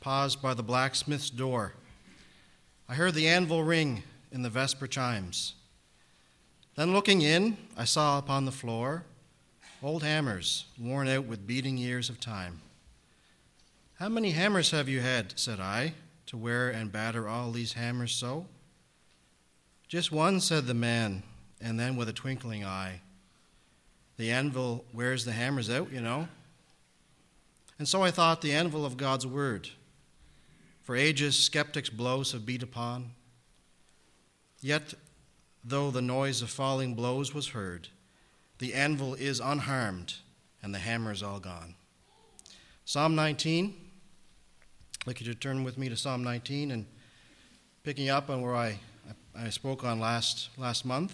paused by the blacksmith's door. I heard the anvil ring in the vesper chimes. Then looking in, I saw upon the floor old hammers worn out with beating years of time. How many hammers have you had, said I, to wear and batter all these hammers so? Just one, said the man, and then with a twinkling eye, the anvil wears the hammers out, you know. And so I thought the anvil of God's word. For ages skeptics' blows have beat upon. Yet, though the noise of falling blows was heard, the anvil is unharmed, and the hammer is all gone. Psalm 19. I'd like you to turn with me to Psalm 19 and picking up on where I spoke on last month.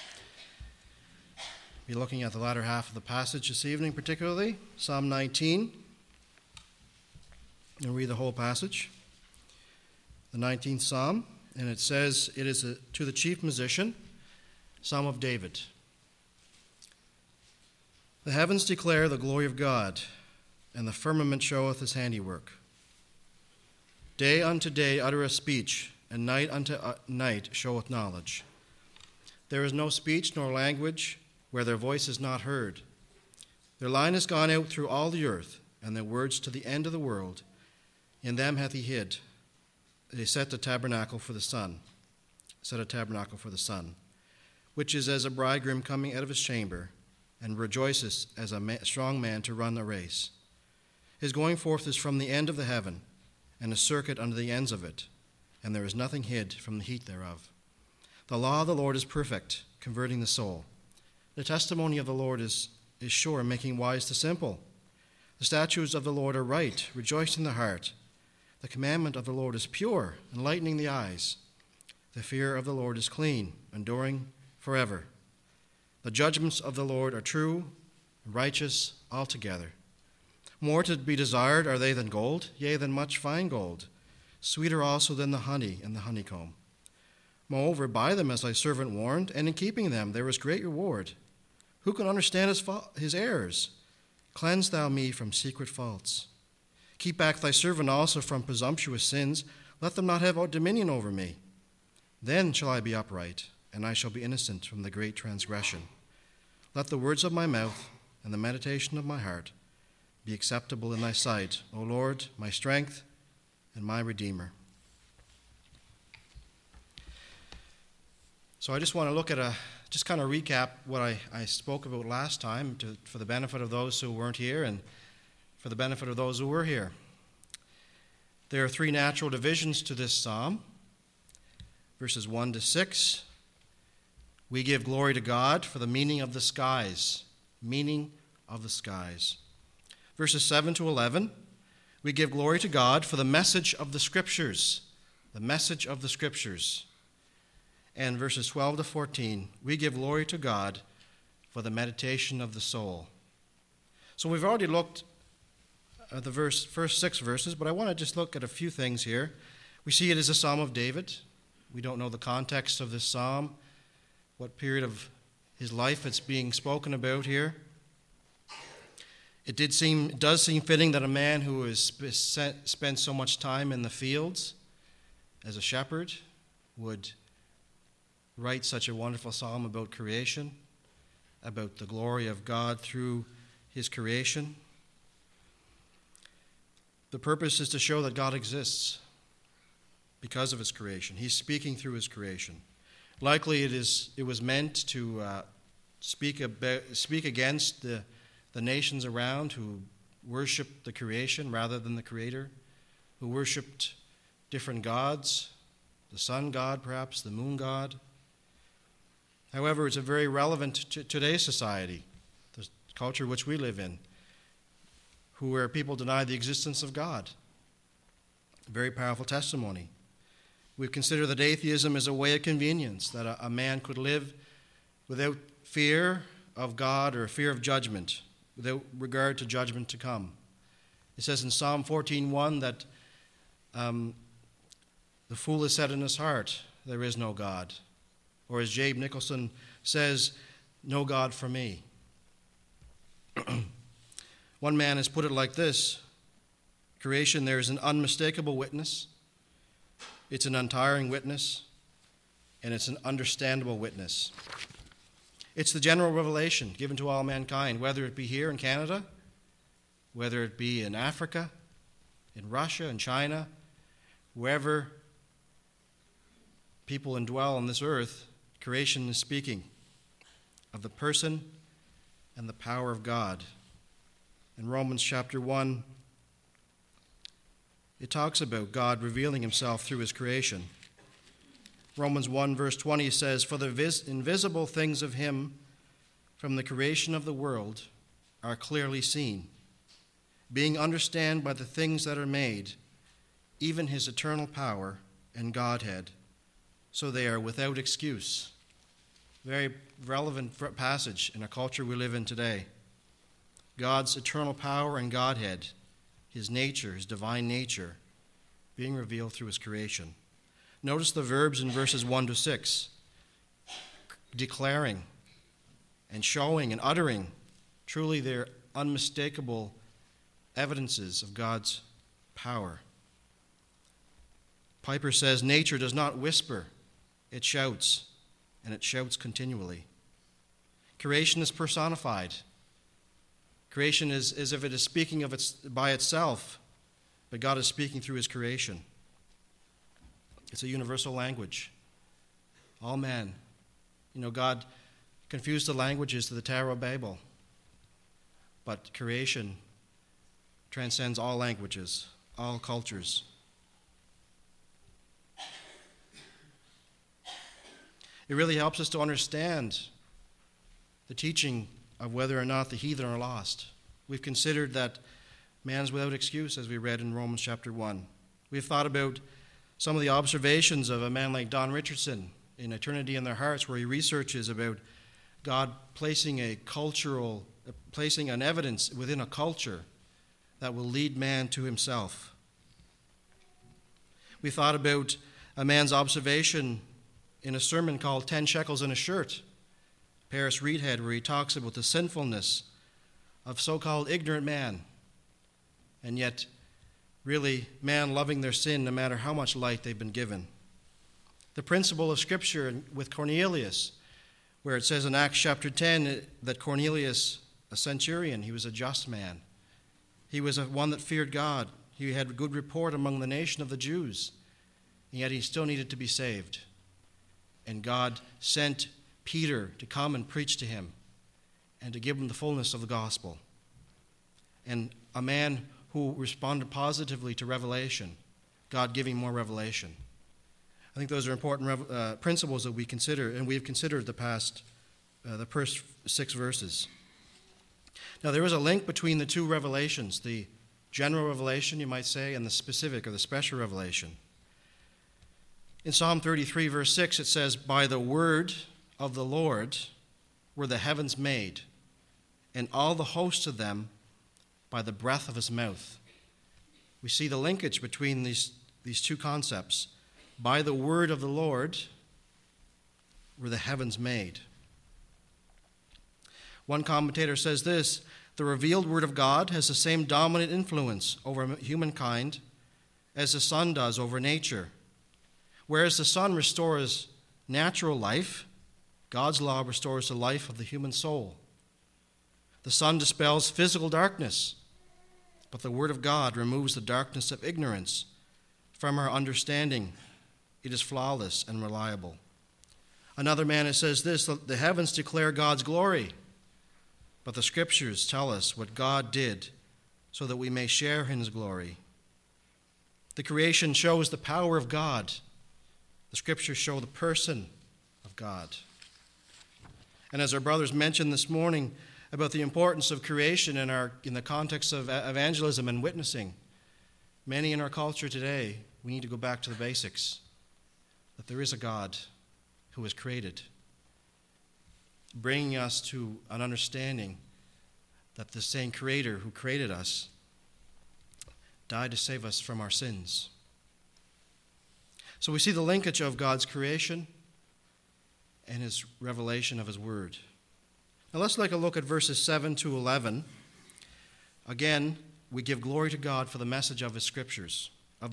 Be looking at the latter half of the passage this evening, particularly Psalm 19, and read the whole passage. The 19th Psalm, and it says, it is to the chief musician, Psalm of David. The heavens declare the glory of God, and the firmament showeth his handiwork. Day unto day uttereth speech, and night unto night showeth knowledge. There is no speech nor language where their voice is not heard. Their line is gone out through all the earth, and their words to the end of the world. In them hath he hid. They set a tabernacle for the sun, which is as a bridegroom coming out of his chamber, and rejoices as a strong man to run a race. His going forth is from the end of the heaven, and a circuit under the ends of it, and there is nothing hid from the heat thereof. The law of the Lord is perfect, converting the soul. The testimony of the Lord is sure, making wise the simple. The statutes of the Lord are right, rejoicing the heart. The commandment of the Lord is pure, enlightening the eyes. The fear of the Lord is clean, enduring forever. The judgments of the Lord are true, righteous altogether. More to be desired are they than gold, yea, than much fine gold, sweeter also than the honey and the honeycomb. Moreover, by them, as thy servant warned, and in keeping them there is great reward. Who can understand his errors? Cleanse thou me from secret faults. Keep back thy servant also from presumptuous sins. Let them not have dominion over me. Then shall I be upright, and I shall be innocent from the great transgression. Let the words of my mouth and the meditation of my heart be acceptable in thy sight, O Lord, my strength and my Redeemer. So I just want to look at just kind of recap what I spoke about last time for the benefit of those who weren't here and for the benefit of those who were here. There are three natural divisions to this psalm. Verses 1 to 6, we give glory to God for the meaning of the skies. Meaning of the skies. Verses 7 to 11, we give glory to God for the message of the Scriptures. The message of the Scriptures. And verses 12 to 14, we give glory to God for the meditation of the soul. So we've already looked at the first 6 verses, but I want to just look at a few things here. We see it as a Psalm of David. We don't know the context of this psalm, what period of his life it's being spoken about here. It does seem fitting that a man who has spent so much time in the fields as a shepherd would write such a wonderful psalm about creation, about the glory of God through his creation. The purpose is to show that God exists because of his creation. He's speaking through his creation. Likely it was meant to speak against the nations around who worshiped the creation rather than the Creator, who worshipped different gods, the sun god perhaps, the moon god. However, it's very relevant to today's society, the culture which we live in, where people deny the existence of God. A very powerful testimony. We consider that atheism is a way of convenience, that a man could live without fear of God or fear of judgment, without regard to judgment to come. It says in Psalm 14:1 that the fool has said in his heart, there is no God. Or as Jabe Nicholson says, no God for me. One man has put it like this: Creation, there is an unmistakable witness, it's an untiring witness, and it's an understandable witness. It's the general revelation given to all mankind, whether it be here in Canada, whether it be in Africa, in Russia, in China, wherever people indwell on this earth. Creation is speaking of the person and the power of God. In Romans chapter 1, it talks about God revealing himself through his creation. Romans 1 verse 20 says, "For the invisible things of him from the creation of the world are clearly seen, being understood by the things that are made, even his eternal power and Godhead, so they are without excuse." Very relevant passage in a culture we live in today. God's eternal power and Godhead, his nature, his divine nature, being revealed through his creation. Notice the verbs in verses 1 to 6. Declaring and showing and uttering. Truly they're unmistakable evidences of God's power. Piper says, nature does not whisper, it shouts, and it shouts continually. Creation is personified. Creation is as if it is speaking by itself, but God is speaking through his creation. It's a universal language. All men. God confused the languages to the Tower of Babel, but creation transcends all languages, all cultures. It really helps us to understand the teaching of whether or not the heathen are lost. We've considered that man is without excuse, as we read in Romans chapter 1. We've thought about some of the observations of a man like Don Richardson in Eternity in Their Hearts, where he researches about God placing an evidence within a culture that will lead man to himself. We thought about a man's observation in a sermon called 10 Shekels in a Shirt, Paris Reedhead, where he talks about the sinfulness of so-called ignorant man, and yet really man loving their sin no matter how much light they've been given. The principle of Scripture with Cornelius, where it says in Acts chapter 10 that Cornelius, a centurion, he was a just man. He was one that feared God. He had a good report among the nation of the Jews, and yet he still needed to be saved. And God sent Peter to come and preach to him and to give him the fullness of the gospel. And a man who responded positively to revelation, God giving more revelation. I think those are important principles that we consider, and we've considered the first 6 verses. Now, there is a link between the two revelations, the general revelation, you might say, and the specific or the special revelation. In Psalm 33, verse 6, it says, "By the word of the Lord were the heavens made, and all the hosts of them by the breath of his mouth." We see the linkage between these two concepts. By the word of the Lord were the heavens made. One commentator says this: the revealed word of God has the same dominant influence over humankind as the sun does over nature. Whereas the sun restores natural life, God's law restores the life of the human soul. The sun dispels physical darkness, but the word of God removes the darkness of ignorance from our understanding. It is flawless and reliable. Another man says this: the heavens declare God's glory, but the scriptures tell us what God did so that we may share in his glory. The creation shows the power of God. The scriptures show the person of God. And as our brothers mentioned this morning about the importance of creation in the context of evangelism and witnessing, many in our culture today, we need to go back to the basics, that there is a God who has created, bringing us to an understanding that the same Creator who created us died to save us from our sins. So we see the linkage of God's creation and his revelation of his word. Now let's take a look at verses 7 to 11. Again, we give glory to God for the message of the Scriptures.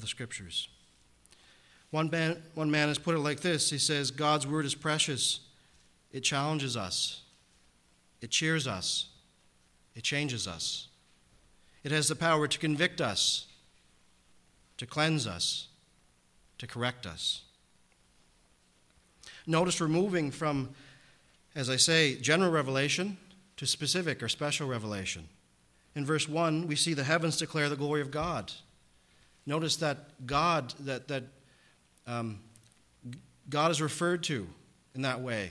One man has put it like this. He says, God's word is precious. It challenges us. It cheers us. It changes us. It has the power to convict us, to cleanse us, to correct us. Notice we're moving from, as I say, general revelation to specific or special revelation. In verse 1, we see the heavens declare the glory of God. Notice that God is referred to in that way.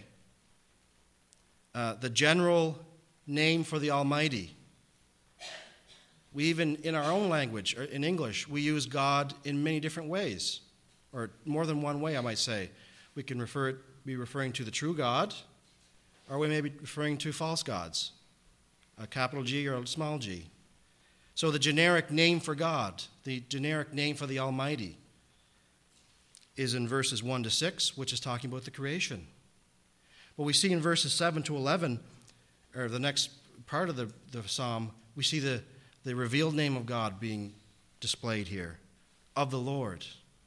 The general name for the Almighty. We even, in our own language, or in English, we use God in many different ways, or more than one way, I might say. We can be referring to the true God, or we may be referring to false gods, a capital G or a small g. So the generic name for God, the generic name for the Almighty, is in verses 1 to 6, which is talking about the creation. But we see in verses 7 to 11, or the next part of the psalm, we see the revealed name of God being displayed here, of the Lord.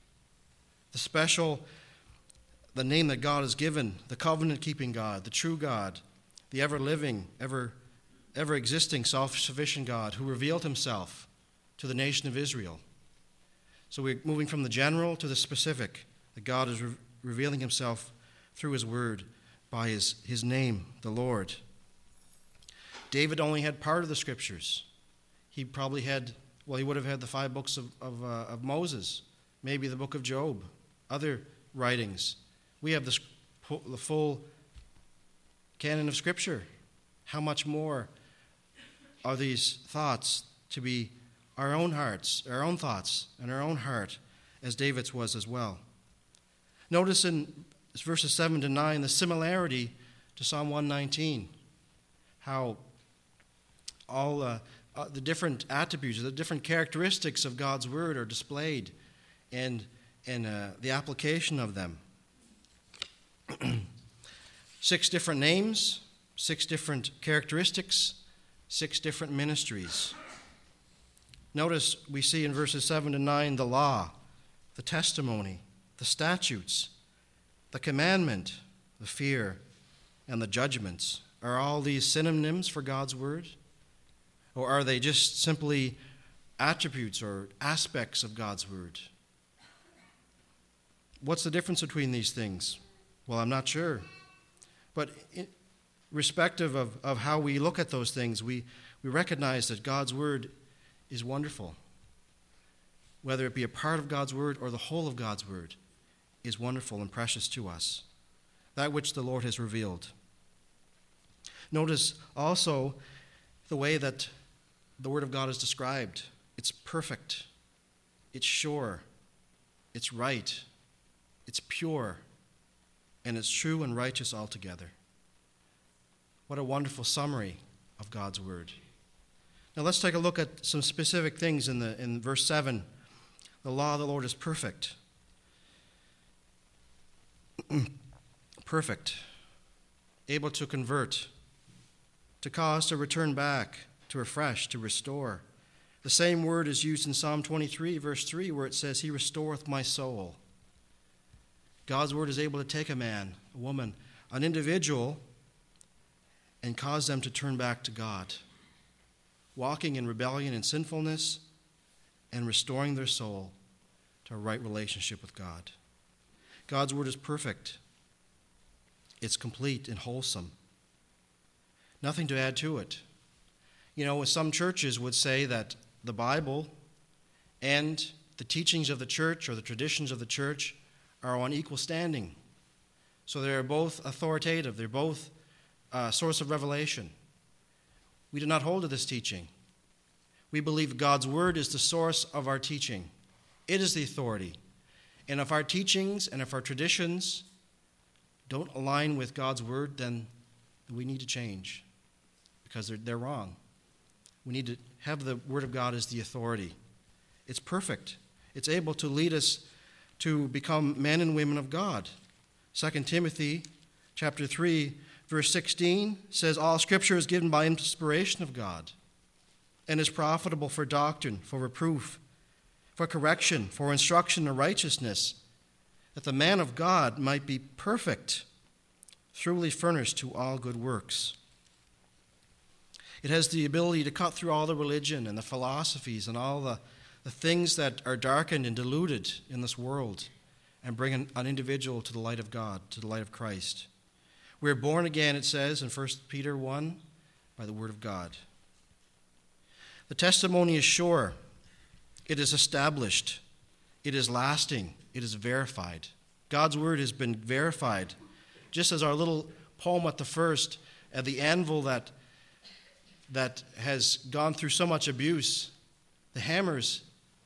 The name that God has given, the covenant-keeping God, the true God, the ever-living, ever-existing, self-sufficient God who revealed himself to the nation of Israel. So we're moving from the general to the specific, that God is revealing himself through his word by his name, the Lord. David only had part of the Scriptures. He would have had the 5 books of Moses, maybe the book of Job, other writings. We have the full canon of Scripture. How much more are these thoughts to be our own hearts, our own thoughts, and our own heart, as David's was as well? Notice in verses 7 to 9 the similarity to Psalm 119, how all the different attributes, the different characteristics of God's word are displayed, and the application of them. 6 different names, 6 different characteristics, 6 different ministries. Notice we see in verses 7 to 9 the law, the testimony, the statutes, the commandment, the fear, and the judgments. Are all these synonyms for God's word? Or are they just simply attributes or aspects of God's word? What's the difference between these things? Well, I'm not sure. But irrespective of how we look at those things, we recognize that God's word is wonderful. Whether it be a part of God's word or the whole of God's word is wonderful and precious to us. That which the Lord has revealed. Notice also the way that the word of God is described. It's perfect. It's sure. It's right. It's pure. And it's true and righteous altogether. What a wonderful summary of God's word. Now let's take a look at some specific things in verse 7. The law of the Lord is perfect. Perfect. Able to convert, to cause to return back, to refresh, to restore. The same word is used in Psalm 23, verse 3, where it says, He restoreth my soul. God's word is able to take a man, a woman, an individual, and cause them to turn back to God, walking in rebellion and sinfulness, and restoring their soul to a right relationship with God. God's word is perfect. It's complete and wholesome. Nothing to add to it. You know, some churches would say that the Bible and the teachings of the church or the traditions of the church are on equal standing. So they're both authoritative. They're both a source of revelation. We do not hold to this teaching. We believe God's word is the source of our teaching. It is the authority. And if our teachings and if our traditions don't align with God's word, then we need to change because they're wrong. We need to have the word of God as the authority. It's perfect. It's able to lead us to become men and women of God. 2 Timothy chapter 3, verse 16 says, All Scripture is given by inspiration of God. and is profitable for doctrine, for reproof, for correction, for instruction in righteousness, that the man of God might be perfect, thoroughly furnished to all good works. It has the ability to cut through all the religion and the philosophies and all the things that are darkened and diluted in this world and bring an individual to the light of God, to the light of Christ. We're born again, it says in 1 Peter 1, by the word of God. The testimony is sure. It is established. It is lasting. It is verified. God's word has been verified. Just as our little poem at the first, at the anvil that has gone through so much abuse, the hammers,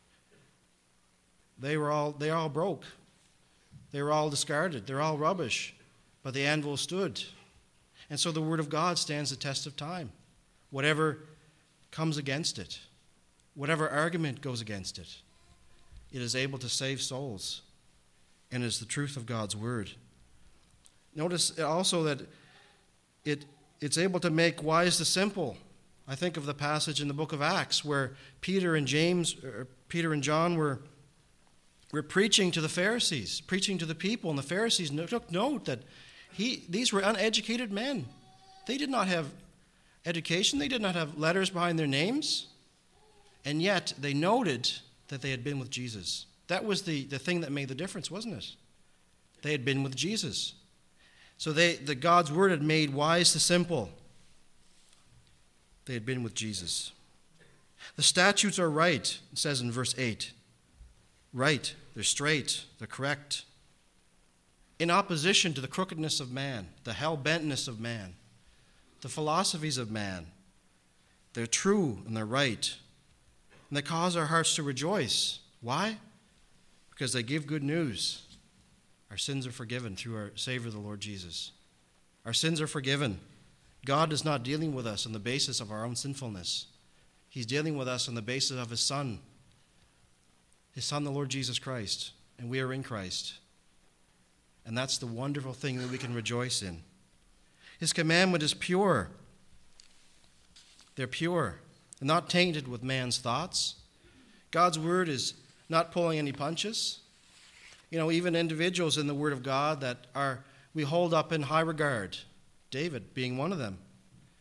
they all broke. They were all discarded. They're all rubbish. But the anvil stood. And so the word of God stands the test of time. Whatever comes against it, whatever argument goes against it, it is able to save souls and is the truth of God's word. Notice also that it's able to make wise the simple. I think of the passage in the book of Acts where Peter and John were preaching to the Pharisees, preaching to the people, and the Pharisees took note that these were uneducated men. They did not have education. They did not have letters behind their names. And yet they noted that they had been with Jesus. That was the thing that made the difference, wasn't it? They had been with Jesus. So God's word had made wise the simple. They had been with Jesus. The statutes are right, it says in verse 8. Right, they're straight, they're correct. In opposition to the crookedness of man, the hell-bentness of man, the philosophies of man. They're true and they're right. And they cause our hearts to rejoice. Why? Because they give good news. Our sins are forgiven through our Savior, the Lord Jesus. Our sins are forgiven. God is not dealing with us on the basis of our own sinfulness. He's dealing with us on the basis of His Son, the Lord Jesus Christ. And we are in Christ. And that's the wonderful thing that we can rejoice in. His commandment is pure. They're pure. They're not tainted with man's thoughts. God's word is not pulling any punches. Even individuals in the word of God that we hold up in high regard, David being one of them.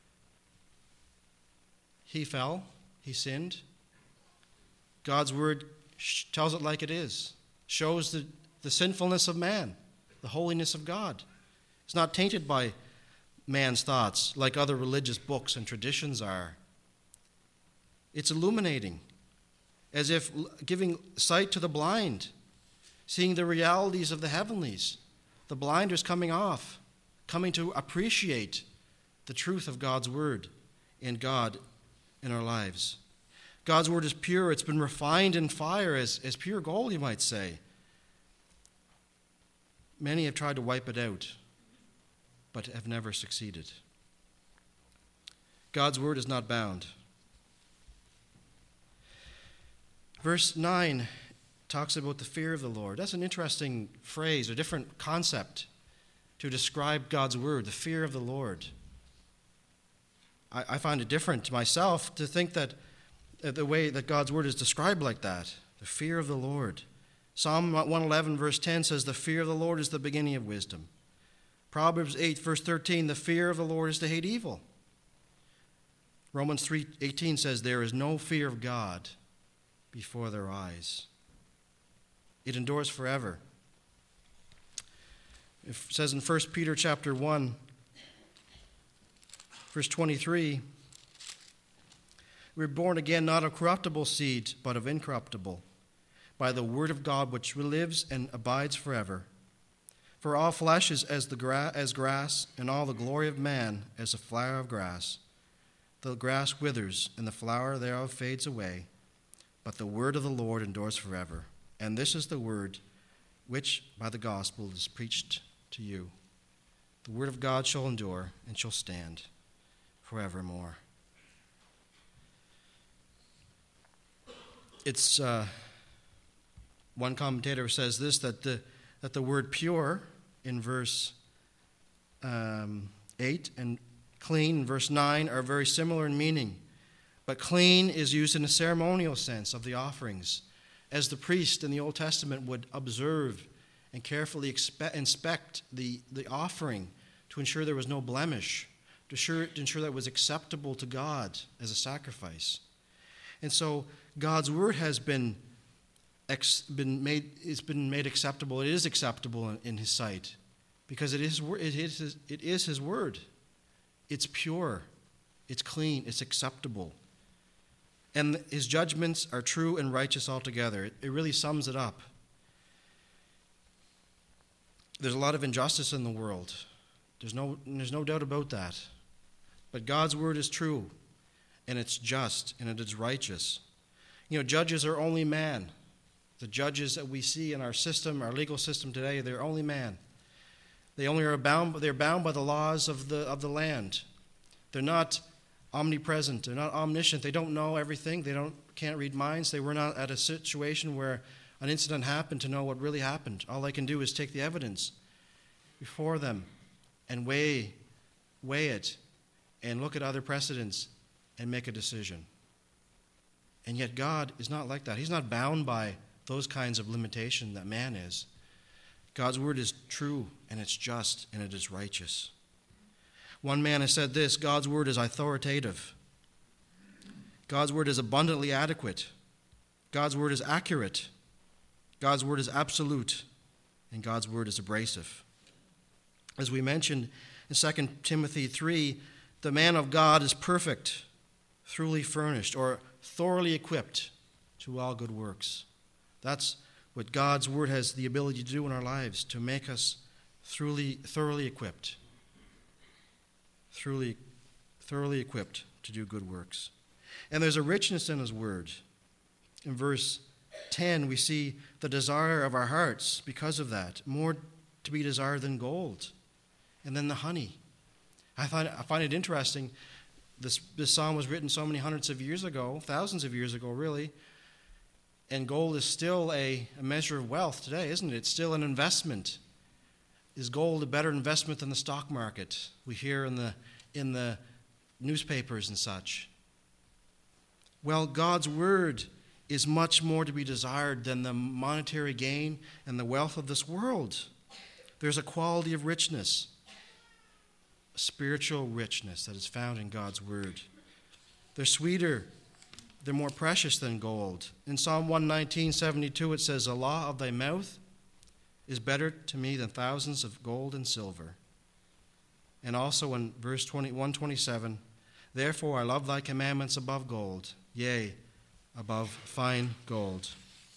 He fell. He sinned. God's word tells it like it is. Shows the sinfulness of man, the holiness of God. It's not tainted by man's thoughts like other religious books and traditions are. It's illuminating, as if giving sight to the blind, seeing the realities of the heavenlies, the blinders coming off, coming to appreciate the truth of God's word and God in our lives. God's word is pure. It's been refined in fire as pure gold, you might say. Many have tried to wipe it out, but have never succeeded. God's word is not bound. Verse 9 talks about the fear of the Lord. That's an interesting phrase, a different concept to describe God's word, the fear of the Lord. I find it different myself to think that the way that God's word is described like that, the fear of the Lord. Psalm 111 verse 10 says, the fear of the Lord is the beginning of wisdom. Proverbs 8 verse 13, the fear of the Lord is to hate evil. Romans 3:18 says, there is no fear of God before their eyes. It endures forever. It says in 1 Peter chapter 1, verse 23, we're born again not of corruptible seed, but of incorruptible, by the word of God which lives and abides forever. For all flesh is as grass, and all the glory of man as a flower of grass. The grass withers, and the flower thereof fades away, but the word of the Lord endures forever. And this is the word which by the gospel is preached to you. The word of God shall endure and shall stand forevermore. It's one commentator says this, that the word pure in verse 8 and clean in verse 9 are very similar in meaning, But clean is used in a ceremonial sense of the offerings, as the priest in the Old Testament would observe and carefully inspect the offering to ensure there was no blemish, to ensure that it was acceptable to God as a sacrifice. And so God's word has been made acceptable. It is acceptable in his sight because it is his word. It's pure, it's clean, it's acceptable. And his judgments are true and righteous altogether. It really sums it up. There's a lot of injustice in the world. There's no doubt about that. But God's word is true, and it's just, and it is righteous. Judges are only man. The judges that we see in our system, our legal system today, they're only man. They're bound by the laws of the land. They're not omnipresent. They're not omniscient. They don't know everything. They can't read minds. They were not at a situation where an incident happened to know what really happened. All they can do is take the evidence before them and weigh it and look at other precedents and make a decision. And yet God is not like that. He's not bound by those kinds of limitation that man is. God's word is true, and it's just, and it is righteous. One man has said this: God's word is authoritative. God's word is abundantly adequate. God's word is accurate. God's word is absolute. And God's word is abrasive. As we mentioned in 2 Timothy 3, the man of God is perfect, thoroughly furnished, or thoroughly equipped to all good works. That's what God's word has the ability to do in our lives, to make us thoroughly equipped. Thoroughly equipped to do good works. And there's a richness in his word. In verse 10, we see the desire of our hearts because of that, more to be desired than gold, and then the honey. I find it interesting. This psalm was written so many hundreds of years ago, thousands of years ago, really, and gold is still a measure of wealth today, isn't it? It's still an investment. Is gold a better investment than the stock market? We hear in the newspapers and such. Well, God's word is much more to be desired than the monetary gain and the wealth of this world. There's a quality of richness, a spiritual richness that is found in God's word. They're sweeter, they're more precious than gold. In Psalm 119:72 it says, "The law of thy mouth is better to me than thousands of gold and silver." And also in verse 127, "Therefore I love thy commandments above gold, yea, above fine gold."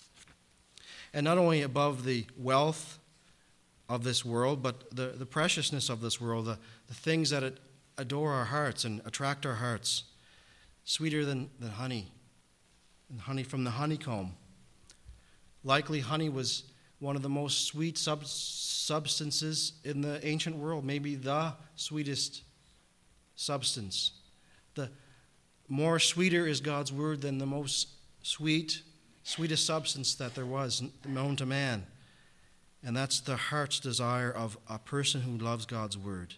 And not only above the wealth of this world, but the preciousness of this world, the things that adore our hearts and attract our hearts, sweeter than honey, and honey from the honeycomb. Likely honey was one of the most sweet substances in the ancient world, maybe the sweetest substance. The more sweeter is God's word than the most sweetest substance that there was known to man. And that's the heart's desire of a person who loves God's word.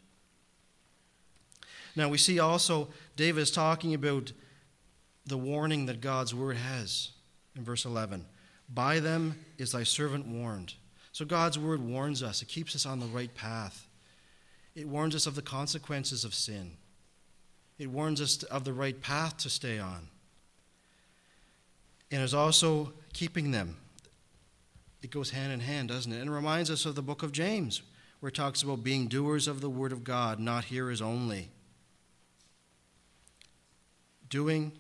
Now we see also David is talking about the warning that God's word has in verse 11. "By them is thy servant warned." So God's word warns us. It keeps us on the right path. It warns us of the consequences of sin. It warns us of the right path to stay on. And is also keeping them. It goes hand in hand, doesn't it? And it reminds us of the book of James, where it talks about being doers of the word of God, not hearers only. Doing,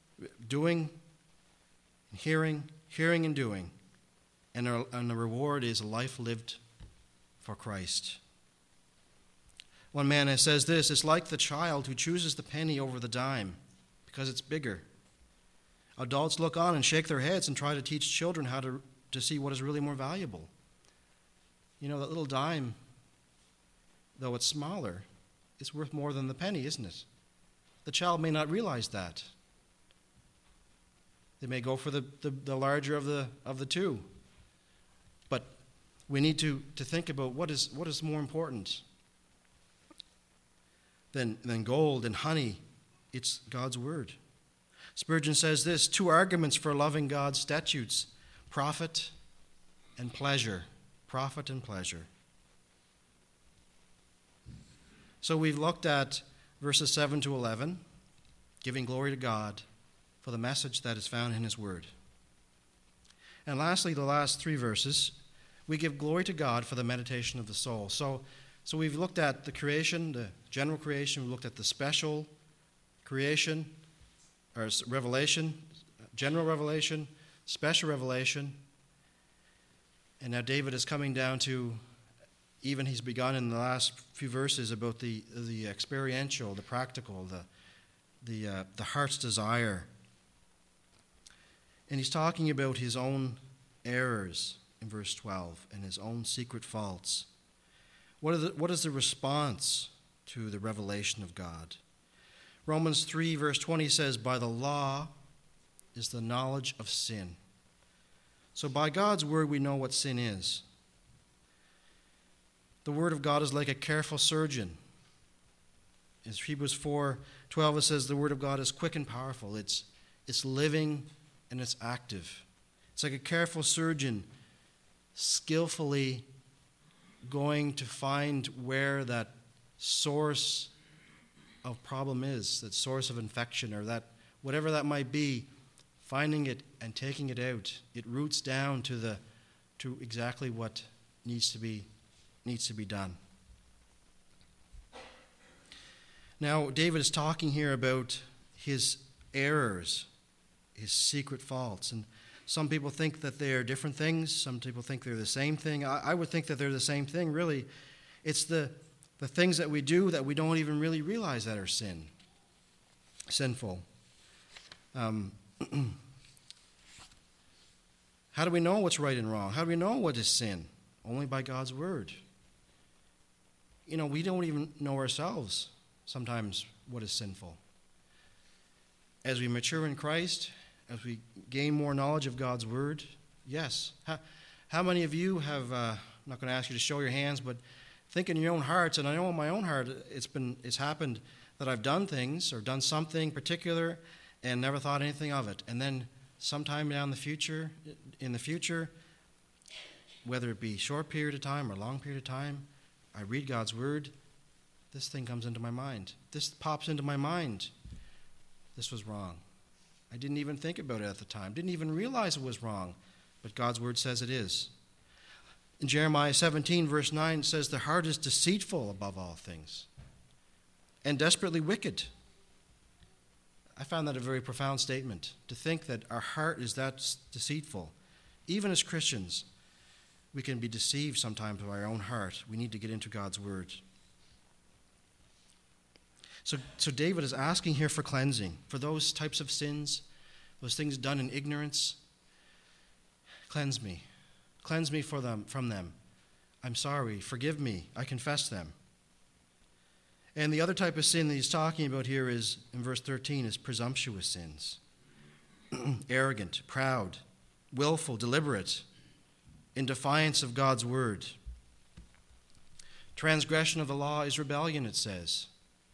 hearing and doing. And the reward is a life lived for Christ. One man says this: "It's like the child who chooses the penny over the dime because it's bigger." Adults look on and shake their heads and try to teach children how to see what is really more valuable. That little dime, though it's smaller, is worth more than the penny, isn't it? The child may not realize that. They may go for the larger of the two. But we need to think about what is more important than gold and honey. It's God's word. Spurgeon says this: 2 arguments for loving God's statutes, profit and pleasure. Profit and pleasure. So we've looked at verses 7 to 11, giving glory to God for the message that is found in his word. And lastly, the last 3 verses, we give glory to God for the meditation of the soul. So we've looked at the creation, the general creation. We looked at the special creation, or revelation, general revelation, special revelation. And now David is coming down to, even he's begun in the last few verses about the experiential, the practical, the heart's desire. And he's talking about his own errors in verse 12 and his own secret faults. What is the response to the revelation of God? Romans 3 verse 20 says, by the law is the knowledge of sin. So by God's word we know what sin is. The word of God is like a careful surgeon. In Hebrews 4:12 it says the word of God is quick and powerful. It's living and it's active. It's like a careful surgeon skillfully going to find where that source of problem is, that source of infection, or that whatever that might be, finding it and taking it out. It roots down to exactly what needs to be done. Now, David is talking here about his errors, his secret faults. And some people think that they are different things. Some people think they're the same thing. I would think that they're the same thing, really. It's the things that we do that we don't even really realize that are sinful. How do we know what's right and wrong? How do we know what is sin? Only by God's word. We don't even know ourselves sometimes what is sinful. As we mature in Christ, as we gain more knowledge of God's word, yes. How many of you have, I'm not going to ask you to show your hands, but think in your own hearts, and I know in my own heart it's happened that I've done things or done something particular and never thought anything of it. And then sometime in the future, whether it be a short period of time or a long period of time, I read God's word, this thing comes into my mind. This pops into my mind. This was wrong. I didn't even think about it at the time. Didn't even realize it was wrong. But God's word says it is. In Jeremiah 17, verse 9, it says, the heart is deceitful above all things and desperately wicked. I found that a very profound statement, to think that our heart is that deceitful. Even as Christians, we can be deceived sometimes by our own heart. We need to get into God's word. So David is asking here for cleansing, for those types of sins, those things done in ignorance. Cleanse me. Cleanse me from them. I'm sorry. Forgive me. I confess them. And the other type of sin that he's talking about here is, in verse 13, is presumptuous sins. Arrogant, proud, willful, deliberate, in defiance of God's word. Transgression of the law is rebellion, it says.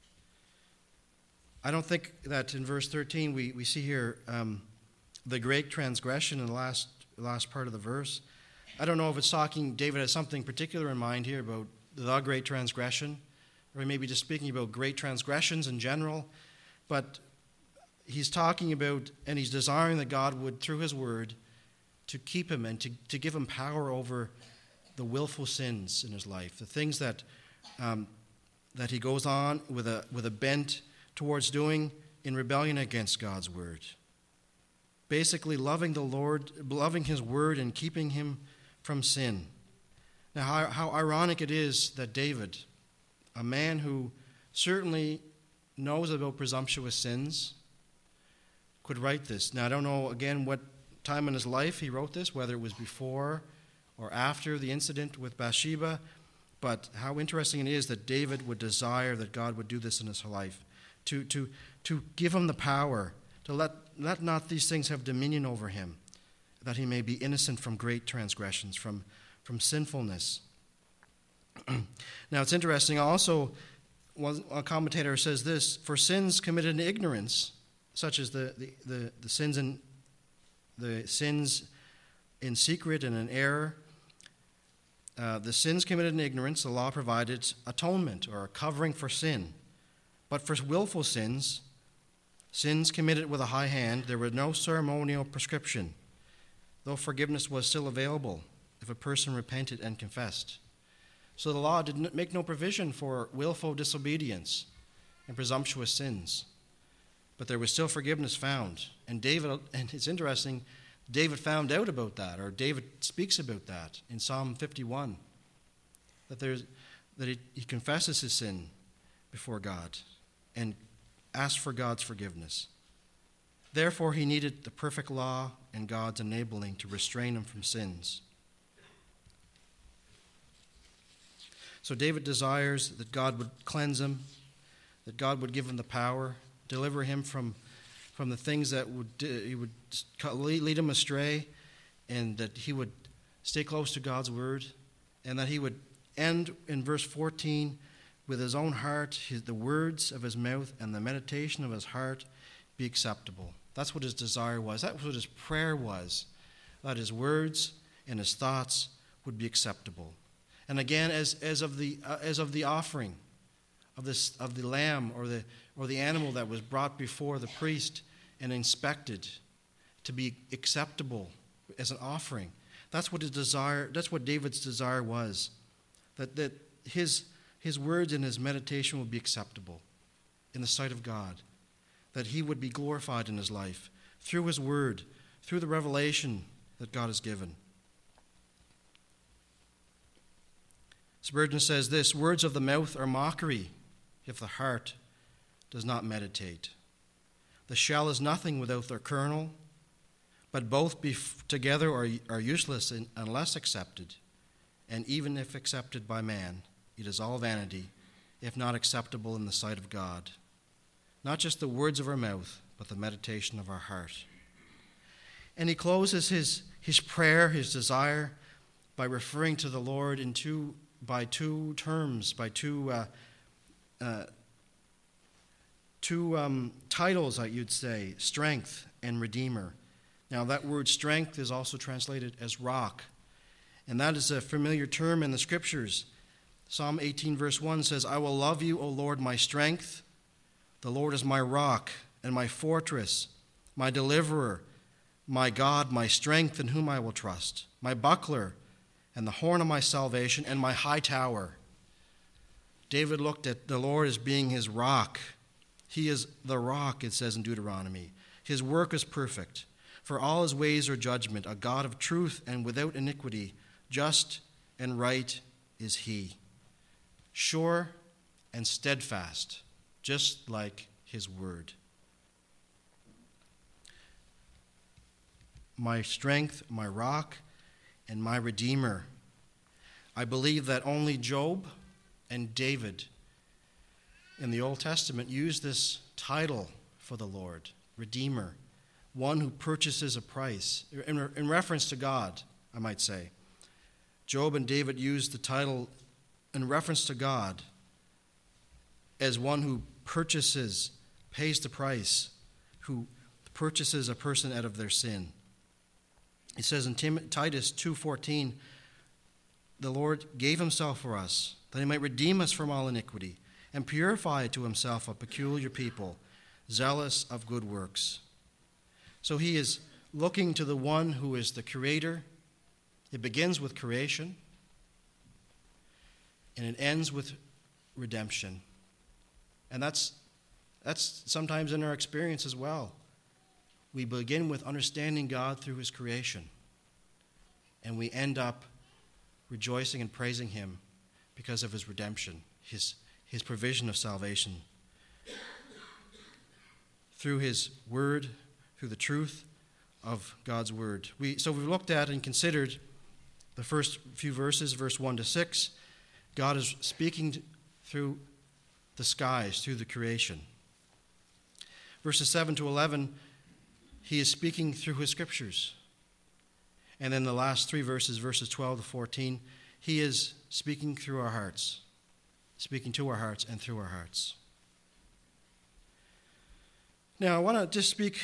I don't think that in verse 13 we see here the great transgression in the last part of the verse. I don't know if it's talking, David has something particular in mind here about the great transgression, or he may be just speaking about great transgressions in general, but he's talking about, and he's desiring that God would, through his word, to keep him and to give him power over the willful sins in his life, the things that he goes on with a bent towards doing in rebellion against God's word. Basically, loving the Lord, loving his word, and keeping him from sin. Now, how ironic it is that David, a man who certainly knows about presumptuous sins, could write this. Now, I don't know, again, what time in his life he wrote this, whether it was before or after the incident with Bathsheba, but how interesting it is that David would desire that God would do this in his life, to give him the power, to let not these things have dominion over him, that he may be innocent from great transgressions, from sinfulness. Now, it's interesting also, a commentator says this, for sins committed in ignorance such as the sins in secret and in error. The sins committed in ignorance, the law provided atonement or a covering for sin. But for willful sins committed with a high hand, there was no ceremonial prescription, though forgiveness was still available if a person repented and confessed. So the law did make no provision for willful disobedience and presumptuous sins. But there was still forgiveness found. And it's interesting, David found out about that, or David speaks about that in Psalm 51, that he confesses his sin before God and asks for God's forgiveness. Therefore, he needed the perfect law and God's enabling to restrain him from sins. So David desires that God would cleanse him, that God would give him the power, deliver him from the things that would lead him astray, and that he would stay close to God's word, and that he would end in verse 14 with his own heart, the words of his mouth and the meditation of his heart be acceptable. That's what his desire was. That's what his prayer was, that his words and his thoughts would be acceptable. And again, as of the offering of the lamb or the animal that was brought before the priest and inspected to be acceptable as an offering, that's what his desire. That's what David's desire was, that his words and his meditation would be acceptable in the sight of God, that he would be glorified in his life through his word, through the revelation that God has given. Spurgeon says this: words of the mouth are mockery if the heart does not meditate. The shell is nothing without their kernel, but both together are useless unless accepted. And even if accepted by man, it is all vanity, if not acceptable in the sight of God. Not just the words of our mouth, but the meditation of our heart. And he closes his prayer, his desire, by referring to the Lord by two terms, by two titles, you'd say, strength and redeemer. Now, that word strength is also translated as rock, and that is a familiar term in the Scriptures. Psalm 18, verse 1 says, I will love you, O Lord, my strength. The Lord is my rock and my fortress, my deliverer, my God, my strength, in whom I will trust, my buckler and the horn of my salvation and my high tower. David looked at the Lord as being his rock. He is the rock, it says in Deuteronomy. His work is perfect, for all his ways are judgment, a God of truth and without iniquity, just and right is he. Sure and steadfast, just like his word. My strength, my rock, and my redeemer. I believe that only Job and David in the Old Testament used this title for the Lord, Redeemer, one who purchases a price, in reference to God, I might say. Job and David used the title in reference to God as one who pays the price, who purchases a person out of their sin. It says in Titus 2:14, the Lord gave himself for us, that he might redeem us from all iniquity, and purify to himself a peculiar people, zealous of good works. So he is looking to the one who is the creator. It begins with creation, and it ends with redemption. And that's sometimes in our experience as well. We begin with understanding God through his creation, and we end up rejoicing and praising him because of his redemption, his provision of salvation. Through his word, through the truth of God's word. So we've looked at and considered the first few verses, verse 1 to 6. God is speaking through the skies, through the creation. Verses 7 to 11, he is speaking through his scriptures. And then the last three verses, verses 12 to 14, he is speaking through our hearts, speaking to our hearts and through our hearts. Now, I want to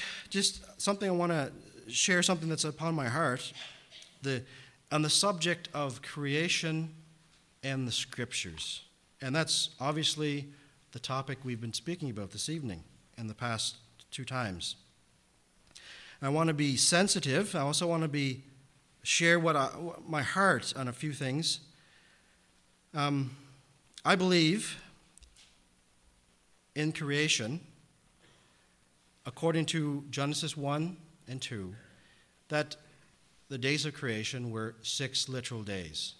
share something that's upon my heart, on the subject of creation and the Scriptures. And that's obviously the topic we've been speaking about this evening and the past 2 times. I want to be sensitive. I also want to share my heart on a few things. I believe in creation, according to Genesis 1 and 2, that the days of creation were 6 literal days,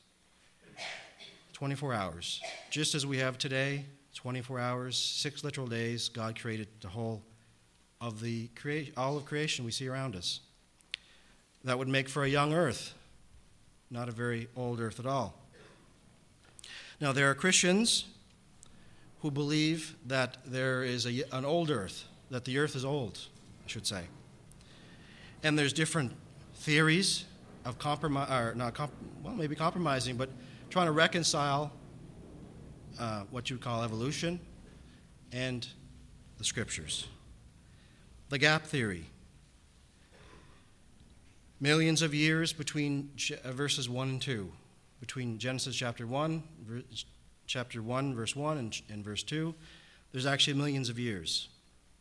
24 hours. Just as we have today, 24 hours, 6 literal days, God created the whole of all of creation we see around us. That would make for a young earth, not a very old earth at all. Now, there are Christians who believe that there is an old earth, that the earth is old, I should say. And there's different theories of maybe compromising, but trying to reconcile what you would call evolution and the Scriptures. The gap theory. Millions of years between verses 1 and 2, between Genesis chapter 1, verse 1 and verse 2, there's actually millions of years.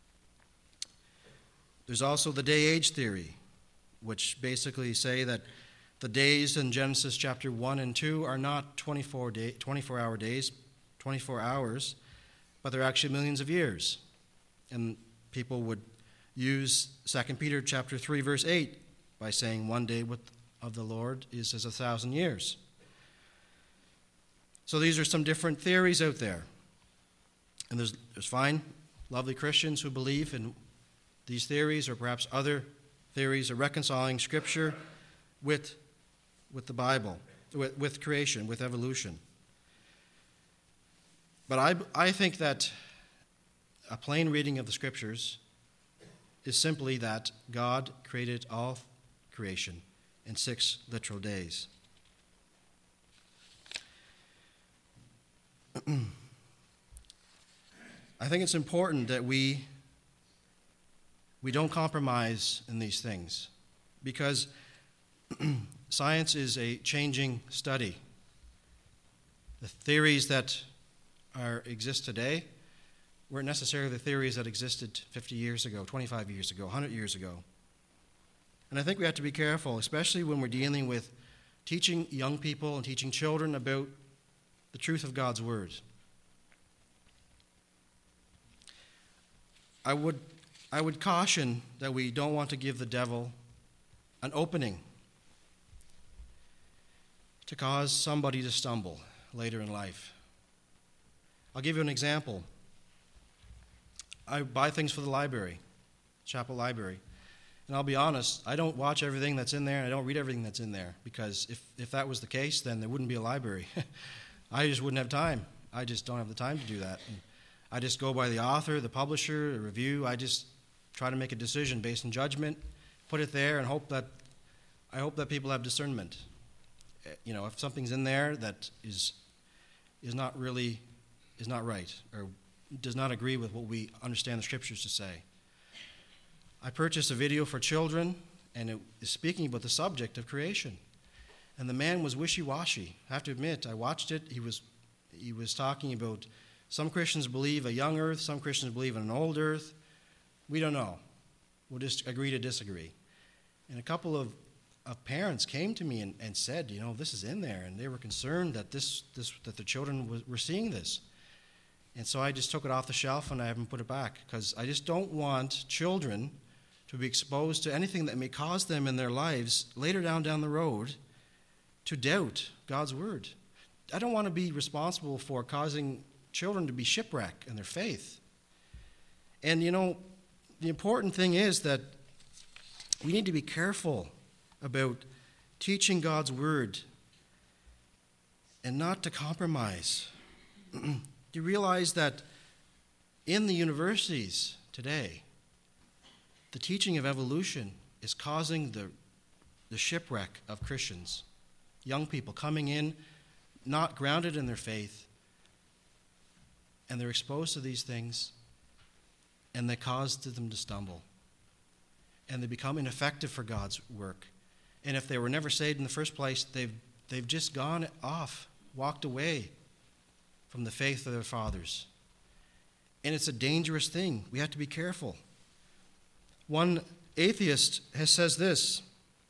There's also the day-age theory, which basically say that the days in Genesis chapter 1 and 2 are not 24-hour days, 24 hours, but they're actually millions of years. And people would use 2 Peter chapter 3, verse 8, by saying 1 day of the Lord is as 1,000 years. So these are some different theories out there. And there's fine, lovely Christians who believe in these theories or perhaps other theories of reconciling Scripture with the Bible, with creation, with evolution. But I think that a plain reading of the Scriptures is simply that God created all creation in 6 literal days. I think it's important that we don't compromise in these things, because science is a changing study. The theories that exist today weren't necessarily the theories that existed 50 years ago, 25 years ago, 100 years ago. And I think we have to be careful, especially when we're dealing with teaching young people and teaching children about the truth of God's Word. I would caution that we don't want to give the devil an opening to cause somebody to stumble later in life. I'll give you an example. I buy things for the library, chapel library. And I'll be honest, I don't watch everything that's in there, and I don't read everything that's in there, because if that was the case, then there wouldn't be a library. I just wouldn't have time. I just don't have the time to do that. And I just go by the author, the publisher, the review. I just try to make a decision based on judgment, put it there, and I hope that people have discernment. You know, if something's in there that is not right, or does not agree with what we understand the Scriptures to say. I purchased a video for children, and it is speaking about the subject of creation. And the man was wishy-washy. I have to admit, I watched it. He was talking about some Christians believe a young earth, some Christians believe in an old earth. We don't know. We'll just agree to disagree. And a couple of parents came to me and said, you know, this is in there, and they were concerned that that the children were seeing this. And so I just took it off the shelf and I haven't put it back, because I just don't want children to be exposed to anything that may cause them in their lives later down the road to doubt God's Word. I don't want to be responsible for causing children to be shipwrecked in their faith. And, you know, the important thing is that we need to be careful about teaching God's Word and not to compromise. Do you realize that in the universities today, the teaching of evolution is causing the shipwreck of Christians, young people coming in, not grounded in their faith, and they're exposed to these things, and they cause them to stumble. And they become ineffective for God's work. And if they were never saved in the first place, they've just gone off, walked away from the faith of their fathers. And it's a dangerous thing. We have to be careful. One atheist says this.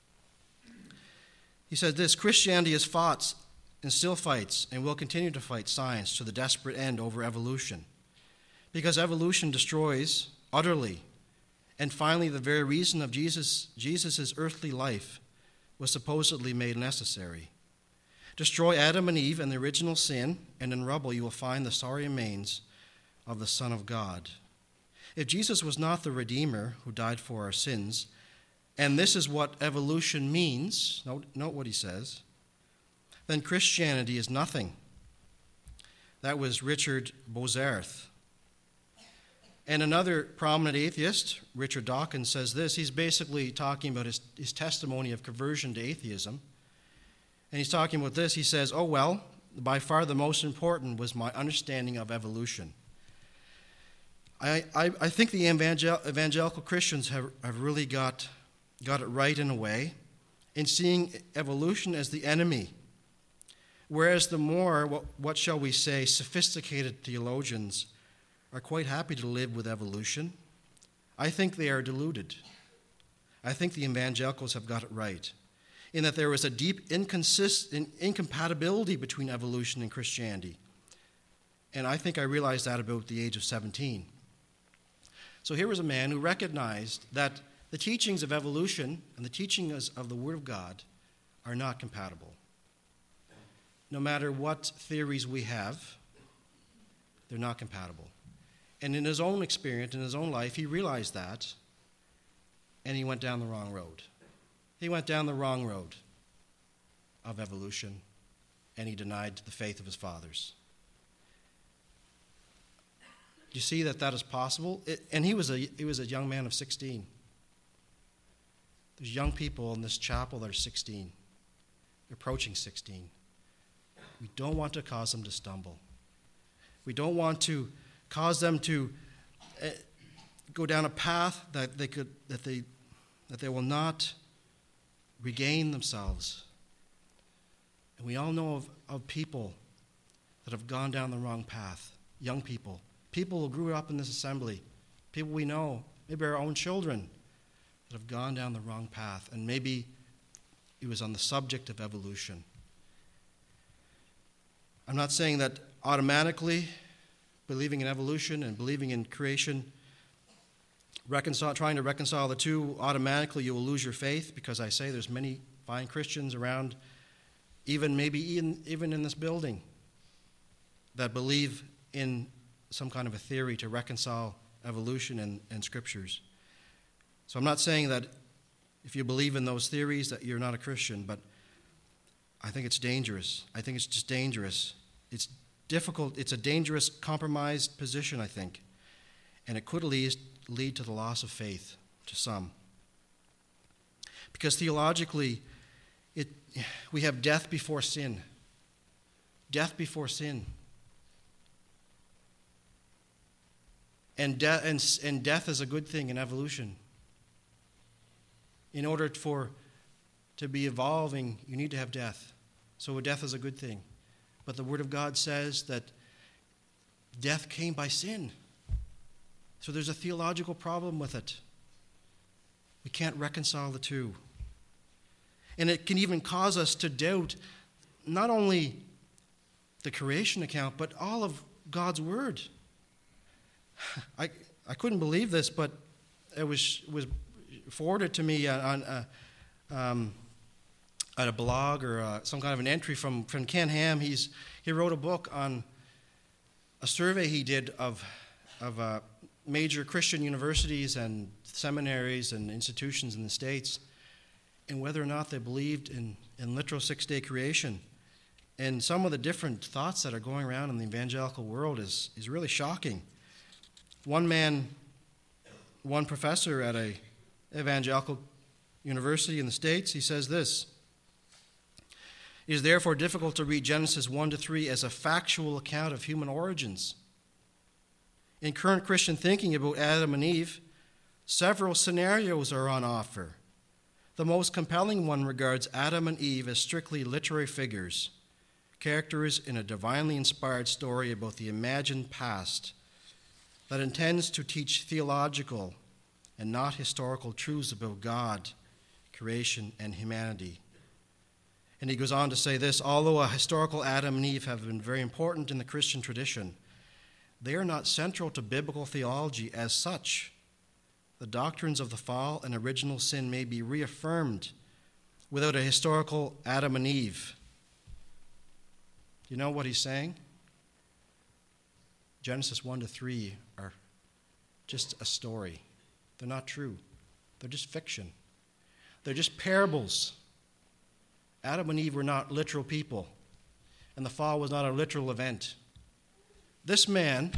He said this: Christianity has fought and still fights and will continue to fight science to the desperate end over evolution. Because evolution destroys utterly. And finally, the very reason of Jesus' earthly life was supposedly made necessary. Destroy Adam and Eve and the original sin, and in rubble you will find the sorry remains of the Son of God. If Jesus was not the Redeemer who died for our sins, and this is what evolution means, note what he says, then Christianity is nothing. That was Richard Bozarth. And another prominent atheist, Richard Dawkins, says this. He's basically talking about his testimony of conversion to atheism. And he's talking about this. He says, oh, well, by far the most important was my understanding of evolution. I think the evangelical Christians have really got it right in a way in seeing evolution as the enemy. Whereas the more, what shall we say, sophisticated theologians are quite happy to live with evolution. I think they are deluded. I think the evangelicals have got it right, in that there is a deep incompatibility between evolution and Christianity. And I think I realized that about the age of 17. So here was a man who recognized that the teachings of evolution and the teachings of the Word of God are not compatible. No matter what theories we have, they're not compatible. And in his own experience, in his own life, he realized that, and he went down the wrong road. He went down the wrong road of evolution, and he denied the faith of his fathers. You see that is possible? And he was a young man of 16. There's young people in this chapel that are 16, approaching 16. We don't want to cause them to stumble. We don't want to cause them to go down a path that they will not regain themselves. And we all know of people that have gone down the wrong path. Young people who grew up in this assembly, people we know, maybe our own children, that have gone down the wrong path. And maybe it was on the subject of evolution. I'm not saying that automatically believing in evolution and believing in creation, trying to reconcile the two, automatically you will lose your faith, because I say there's many fine Christians around, even in this building, that believe in some kind of a theory to reconcile evolution and scriptures. So I'm not saying that if you believe in those theories that you're not a Christian, but I think it's dangerous. I think it's just dangerous. It's difficult. It's a dangerous, compromised position, I think. And it could lead to the loss of faith to some. Because theologically, we have death before sin. Death before sin. And death is a good thing in evolution. In order to be evolving, you need to have death. So death is a good thing. But the Word of God says that death came by sin. So there's a theological problem with it. We can't reconcile the two. And it can even cause us to doubt not only the creation account, but all of God's Word. I couldn't believe this, but it was forwarded to me on a blog or some kind of an entry from Ken Ham. He wrote a book on a survey he did of major Christian universities and seminaries and institutions in the States, and whether or not they believed in literal six-day creation. And some of the different thoughts that are going around in the evangelical world is really shocking. One professor at a evangelical university in the States, he says this: "It is therefore difficult to read Genesis 1-3 as a factual account of human origins. In current Christian thinking about Adam and Eve, several scenarios are on offer. The most compelling one regards Adam and Eve as strictly literary figures, characters in a divinely inspired story about the imagined past that intends to teach theological and not historical truths about God, creation, and humanity. And he goes on to say this: although a historical Adam and Eve have been very important in the Christian tradition, they are not central to biblical theology as such. The doctrines of the fall and original sin may be reaffirmed without a historical Adam and Eve. You know what he's saying? Genesis 1-3 are just a story. They're not true. They're just fiction. They're just parables. Adam and Eve were not literal people, and the fall was not a literal event. This man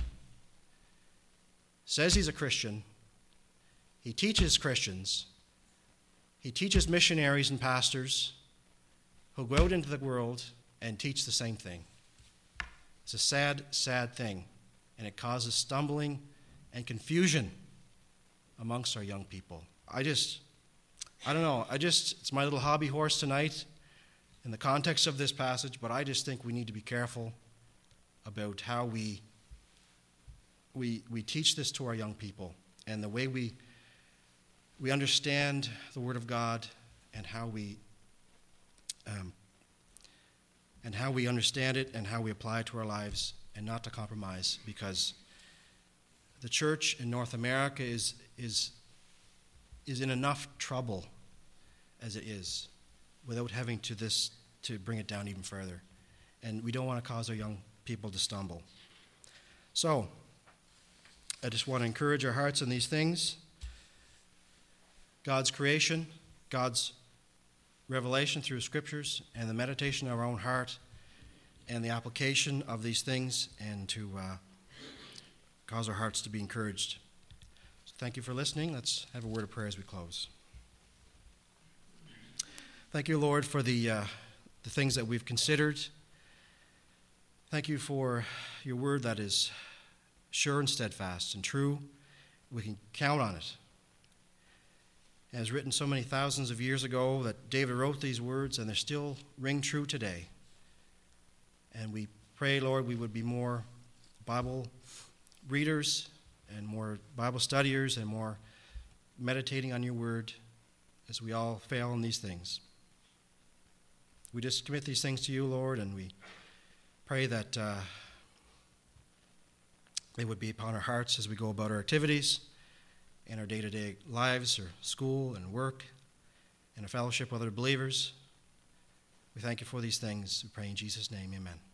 says he's a Christian. He teaches Christians. He teaches missionaries and pastors who go out into the world and teach the same thing. It's a sad, sad thing, and it causes stumbling and confusion amongst our young people. It's my little hobby horse tonight in the context of this passage, but I just think we need to be careful about how we teach this to our young people, and the way we understand the Word of God, and how we understand it and how we apply it to our lives, and not to compromise, because the church in North America is in enough trouble as it is, without having to bring it down even further. And we don't want to cause our young people to stumble. So, I just want to encourage our hearts in these things. God's creation, God's revelation through Scriptures, and the meditation of our own heart, and the application of these things, and to cause our hearts to be encouraged. So thank you for listening. Let's have a word of prayer as we close. Thank you, Lord, for the things that we've considered. Thank you for your word that is sure and steadfast and true. We can count on it. It was written so many thousands of years ago that David wrote these words, and they still ring true today. And we pray, Lord, we would be more Bible readers and more Bible studiers and more meditating on your word, as we all fail in these things. We just commit these things to you, Lord, and we pray that they would be upon our hearts as we go about our activities in our day-to-day lives, or school and work, and a fellowship with other believers. We thank you for these things. We pray in Jesus' name, amen.